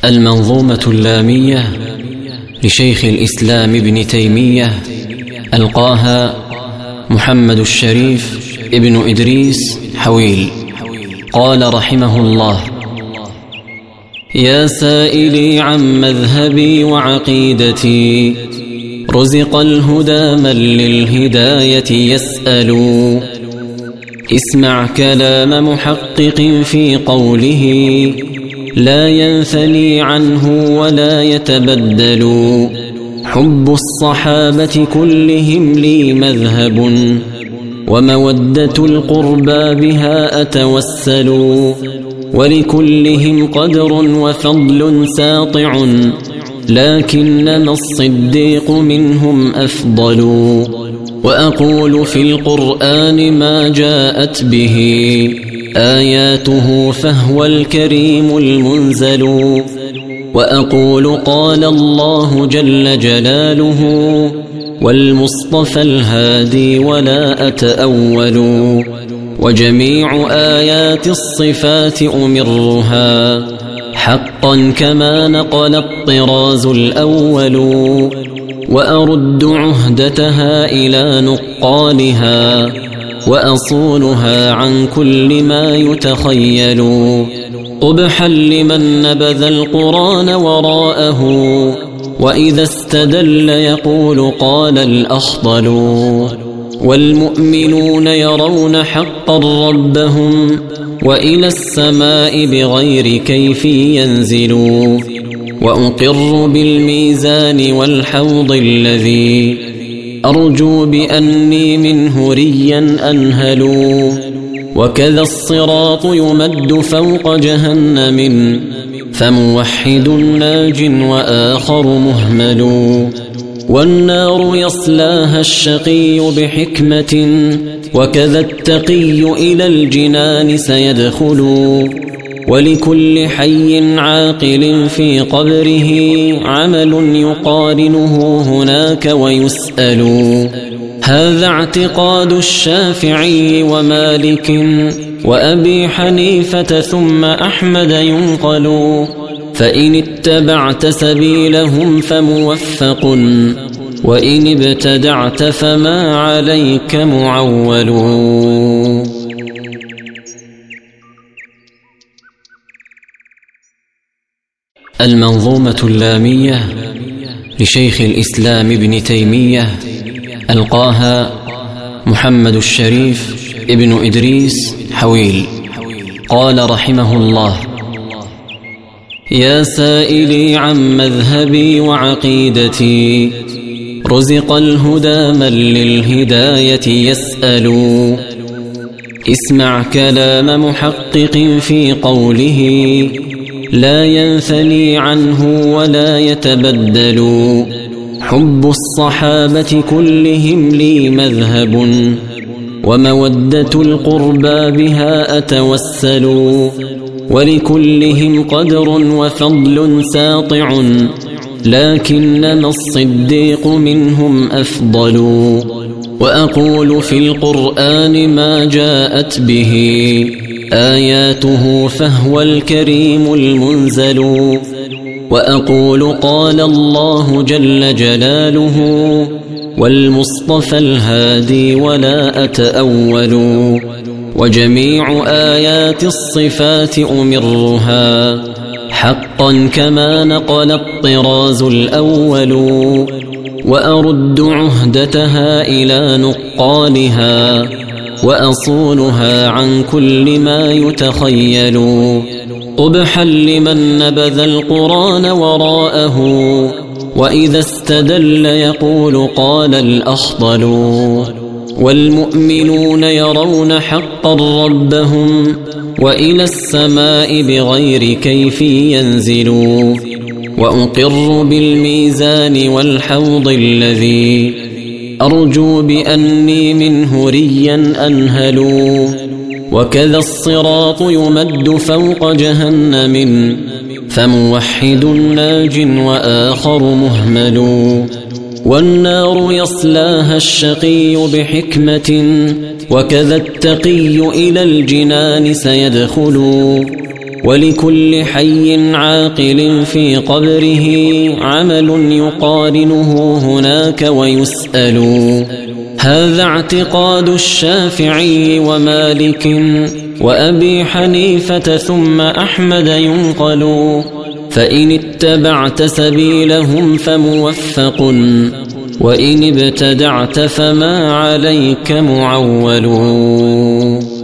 المنظومة اللامية لشيخ الإسلام ابن تيمية، ألقاها محمد الشريف ابن إدريس حويل. قال رحمه الله: يا سائلي عن مذهبي وعقيدتي، رزق الهدى من للهداية يسأل. اسمع كلام محقق في قوله، لا ينثني عنه ولا يتبدل. حب الصحابة كلهم لي مذهب، ومودة القربى بها أتوسل. ولكلهم قدر وفضل ساطع، لكنما الصديق منهم أفضل. وأقول في القرآن ما جاءت به آياته، فهو الكريم المنزل. وأقول قال الله جل جلاله، والمصطفى الهادي ولا أتأول. وجميع آيات الصفات أمرها حقا كما نقل الطراز الأول. وأرد عهدتها إلى نقالها، وأصونها عن كل ما يتخيل. قبحا لمن نبذ القرآن وراءه، وإذا استدل يقول قال الأخضل. والمؤمنون يرون حقا ربهم، وإلى السماء بغير كيف ينزلوا. وأقر بالميزان والحوض الذي أرجو بأني منه ريا أنهل. وكذا الصراط يمد فوق جهنم، فموحد ناج وآخر مهمل. والنار يصلاها الشقي بحكمة، وكذا التقي إلى الجنان سيدخل. ولكل حي عاقل في قبره عمل يقارنه هناك ويسأل. هذا اعتقاد الشافعي ومالك وأبي حنيفة ثم أحمد ينقل. فإن اتبعت سبيلهم فموفق، وإن ابتدعت فما عليك معول. المنظومة اللامية لشيخ الإسلام ابن تيمية، ألقاها محمد الشريف ابن إدريس حويل. قال رحمه الله: يا سائلي عن مذهبي وعقيدتي، رزق الهدى من للهداية يسأل. اسمع كلام محقق في قوله، لا ينثني عنه ولا يتبدل. حب الصحابة كلهم لي مذهب، ومودة القربى بها أتوسل. ولكلهم قدر وفضل ساطع، لكنما الصديق منهم أفضل. وأقول في القرآن ما جاءت به آياته، فهو الكريم المنزل. وأقول قال الله جل جلاله، والمصطفى الهادي ولا أتأول. وجميع آيات الصفات أمرها حقا كما نقل الطراز الأول. وأرد عهدتها إلى نقالها، وأصونها عن كل ما يتخيل. قبحا لمن نبذ القرآن وراءه، وإذا استدل يقول قال الأخضل. والمؤمنون يرون حقا ربهم، وإلى السماء بغير كيف ينزلوا. وأقر بالميزان والحوض الذي أرجو بأني منه ريا أنهل. وكذا الصراط يمد فوق جهنم، فموحد ناج وآخر مهمل. والنار يصلاها الشقي بحكمة، وكذا التقي إلى الجنان سيدخل. ولكل حي عاقل في قبره عمل يقارنه هناك ويسأل. هذا اعتقاد الشافعي ومالك وأبي حنيفة ثم أحمد ينقل. فإن اتبعت سبيلهم فموفق، وإن ابتدعت فما عليك معول.